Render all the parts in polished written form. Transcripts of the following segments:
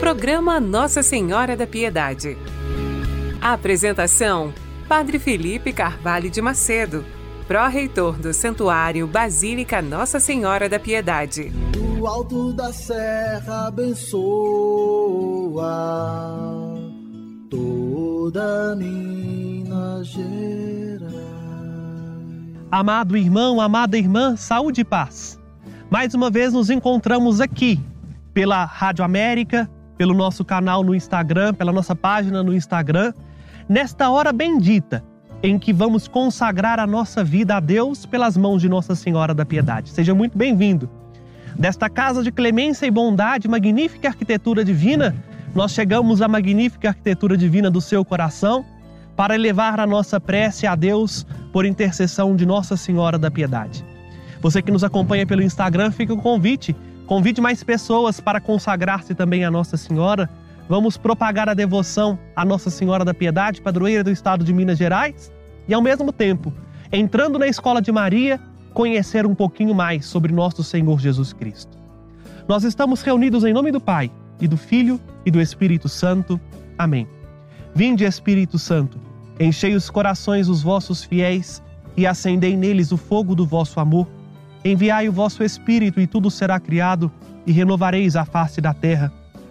Programa Nossa Senhora da Piedade. A apresentação: Padre Felipe Carvalho de Macedo, pró-reitor do Santuário Basílica Nossa Senhora da Piedade. Do alto da serra abençoa toda Minas Gerais. Amado irmão, amada irmã, saúde e paz. Mais uma vez nos encontramos aqui pela Rádio América, pelo nosso canal no Instagram, pela nossa página no Instagram, nesta hora bendita em que vamos consagrar a nossa vida a Deus pelas mãos de Nossa Senhora da Piedade. Seja muito bem-vindo. Desta casa de clemência e bondade, magnífica arquitetura divina, nós chegamos à magnífica arquitetura divina do seu coração para elevar a nossa prece a Deus por intercessão de Nossa Senhora da Piedade. Você que nos acompanha pelo Instagram, fica o convite. Convide mais pessoas para consagrar-se também a Nossa Senhora. Vamos propagar a devoção à Nossa Senhora da Piedade, padroeira do estado de Minas Gerais, e ao mesmo tempo, entrando na Escola de Maria, conhecer um pouquinho mais sobre nosso Senhor Jesus Cristo. Nós estamos reunidos em nome do Pai, e do Filho, e do Espírito Santo. Amém. Vinde, Espírito Santo, enchei os corações dos vossos fiéis e acendei neles o fogo do vosso amor. Enviai o vosso Espírito e tudo será criado e renovareis a face da terra.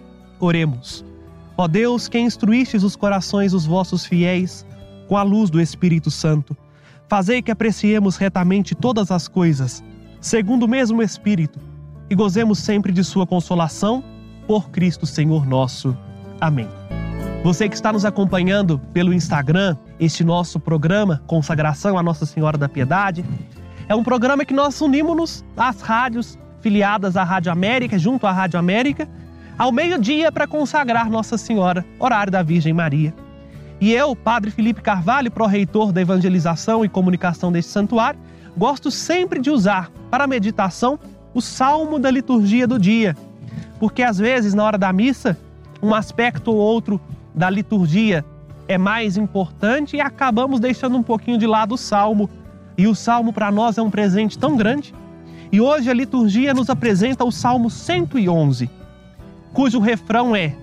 Oremos. Ó Deus, que instruístes os corações dos vossos fiéis com a luz do Espírito Santo, fazei que apreciemos retamente todas as coisas, segundo o mesmo Espírito, e gozemos sempre de sua consolação, por Cristo Senhor nosso. Amém. Você que está nos acompanhando pelo Instagram, este nosso programa, Consagração à Nossa Senhora da Piedade, é um programa que nós unimos-nos às rádios filiadas à Rádio América, junto à Rádio América, ao meio-dia para consagrar Nossa Senhora, horário da Virgem Maria. E eu, Padre Felipe Carvalho, pró-reitor da evangelização e comunicação deste santuário, gosto sempre de usar para a meditação o salmo da liturgia do dia, porque às vezes na hora da missa, um aspecto ou outro da liturgia é mais importante e acabamos deixando um pouquinho de lado o salmo. E o salmo para nós é um presente tão grande. E hoje a liturgia nos apresenta o Salmo 111, cujo refrão é: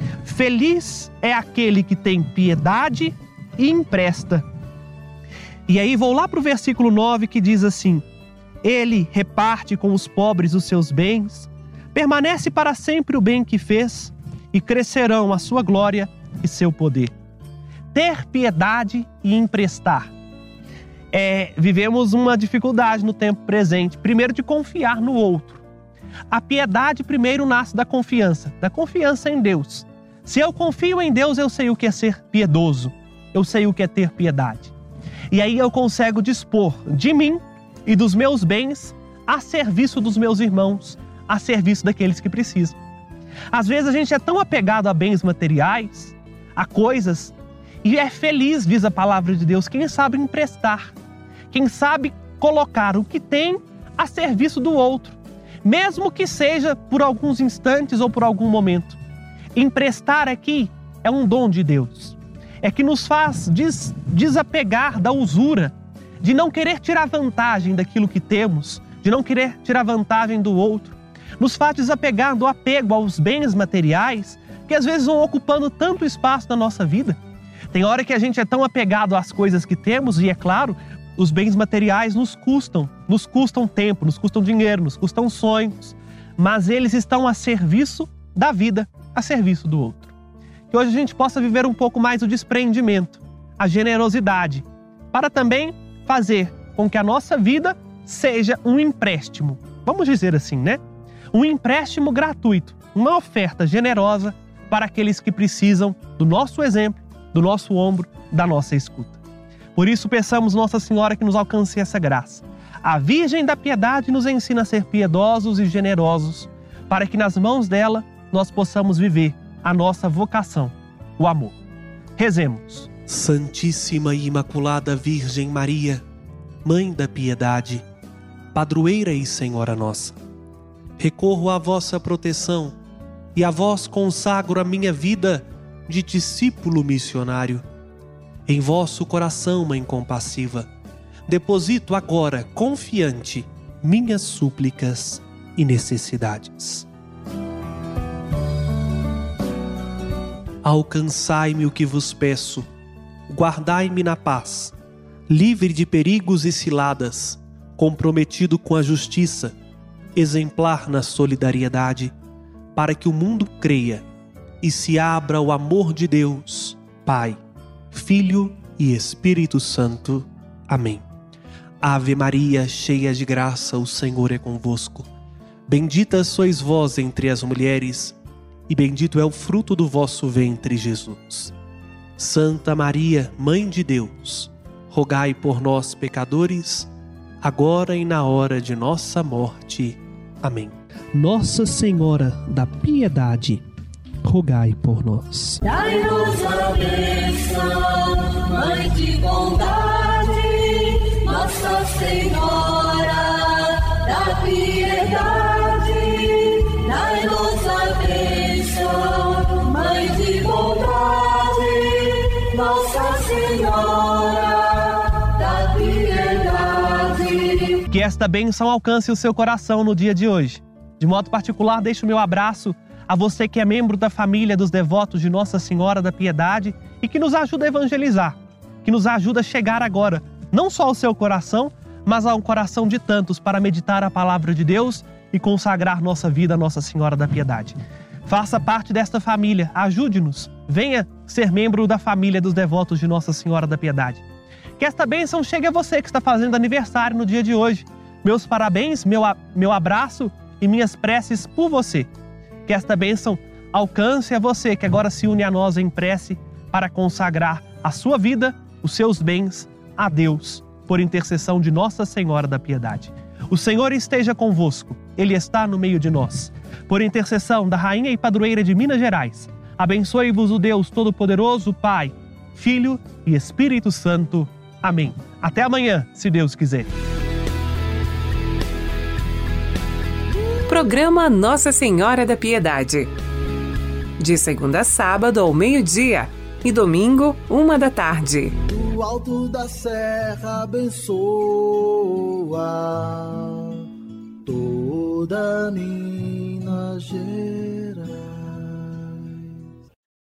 Feliz é aquele que tem piedade e empresta. E aí vou lá para o versículo 9 que diz assim: Ele reparte com os pobres os seus bens, permanece para sempre o bem que fez, e crescerão a sua glória e seu poder. Ter piedade e emprestar. Vivemos uma dificuldade no tempo presente, primeiro de confiar no outro. A piedade primeiro nasce da confiança em Deus. Se eu confio em Deus, eu sei o que é ser piedoso, eu sei o que é ter piedade. E aí eu consigo dispor de mim e dos meus bens a serviço dos meus irmãos, a serviço daqueles que precisam. Às vezes a gente é tão apegado a bens materiais, a coisas, e é feliz, diz a palavra de Deus, quem sabe emprestar, quem sabe colocar o que tem a serviço do outro, mesmo que seja por alguns instantes ou por algum momento. Emprestar aqui é um dom de Deus, é que nos faz desapegar da usura, de não querer tirar vantagem daquilo que temos, de não querer tirar vantagem do outro, nos faz desapegar do apego aos bens materiais, que às vezes vão ocupando tanto espaço na nossa vida. Tem hora que a gente é tão apegado às coisas que temos, e é claro, os bens materiais nos custam tempo, nos custam dinheiro, nos custam sonhos, mas eles estão a serviço da vida, a serviço do outro. Que hoje a gente possa viver um pouco mais o desprendimento, a generosidade, para também fazer com que a nossa vida seja um empréstimo, vamos dizer assim, né? Um empréstimo gratuito, uma oferta generosa para aqueles que precisam do nosso exemplo, do nosso ombro, da nossa escuta. Por isso, peçamos Nossa Senhora que nos alcance essa graça. A Virgem da Piedade nos ensina a ser piedosos e generosos, para que nas mãos dela nós possamos viver a nossa vocação, o amor. Rezemos. Santíssima e Imaculada Virgem Maria, Mãe da Piedade, Padroeira e Senhora nossa, recorro à vossa proteção e a vós consagro a minha vida de discípulo missionário. Em vosso coração, Mãe compassiva, deposito agora, confiante, minhas súplicas e necessidades. Alcançai-me o que vos peço, guardai-me na paz, livre de perigos e ciladas, comprometido com a justiça, exemplar na solidariedade, para que o mundo creia e se abra ao amor de Deus, Pai, Filho e Espírito Santo. Amém. Ave Maria, cheia de graça, o Senhor é convosco. Bendita sois vós entre as mulheres, e bendito é o fruto do vosso ventre, Jesus. Santa Maria, Mãe de Deus, rogai por nós, pecadores, agora e na hora de nossa morte. Amém. Nossa Senhora da Piedade, rogai por nós. Dai-nos a bênção, Mãe de bondade, Nossa Senhora da Piedade. Dai-nos a bênção, Mãe de bondade, Nossa Senhora da Piedade. Que esta bênção alcance o seu coração no dia de hoje. De modo particular, deixo o meu abraço a você que é membro da família dos devotos de Nossa Senhora da Piedade e que nos ajuda a evangelizar, que nos ajuda a chegar agora, não só ao seu coração, mas ao coração de tantos para meditar a palavra de Deus e consagrar nossa vida a Nossa Senhora da Piedade. Faça parte desta família, ajude-nos, venha ser membro da família dos devotos de Nossa Senhora da Piedade. Que esta bênção chegue a você que está fazendo aniversário no dia de hoje. Meus parabéns, meu abraço e minhas preces por você. Que esta bênção alcance a você que agora se une a nós em prece para consagrar a sua vida, os seus bens a Deus, por intercessão de Nossa Senhora da Piedade. O Senhor esteja convosco, Ele está no meio de nós. Por intercessão da Rainha e Padroeira de Minas Gerais, abençoe-vos o Deus Todo-Poderoso, Pai, Filho e Espírito Santo. Amém. Até amanhã, se Deus quiser. Programa Nossa Senhora da Piedade. De segunda a sábado ao meio-dia e domingo, 1h. Do alto da serra abençoa toda Minas Gerais.